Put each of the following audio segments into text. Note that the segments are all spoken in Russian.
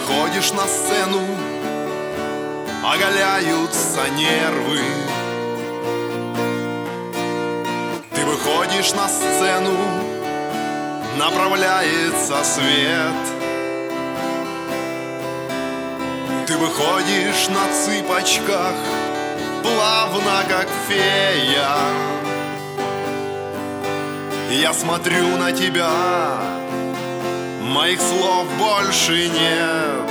выходишь на сцену, оголяются нервы. Ты выходишь на сцену, направляется свет. Ты выходишь на цыпочках, плавно как фея. Я смотрю на тебя, моих слов больше нет.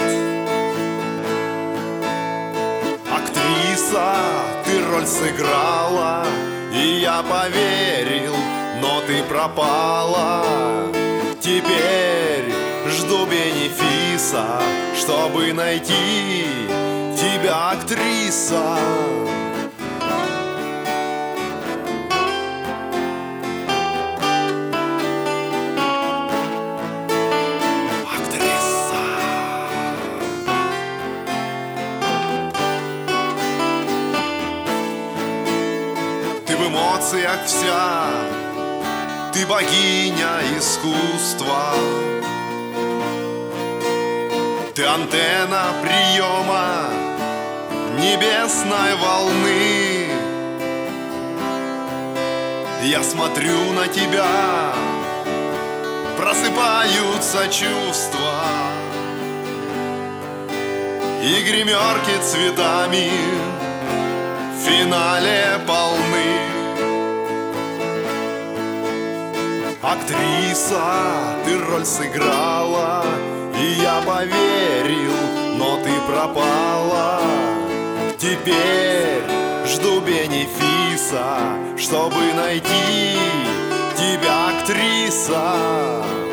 Актриса, ты роль сыграла, и я поверил, но ты пропала. Теперь жду бенефиса, чтобы найти тебя, актриса. Ты в эмоциях вся, ты богиня искусства. Ты антенна приема небесной волны. Я смотрю на тебя, просыпаются чувства, и гримерки цветами в финале полны. Актриса, ты роль сыграла, и я поверил, но ты пропала. Теперь жду бенефиса, чтобы найти тебя, актриса.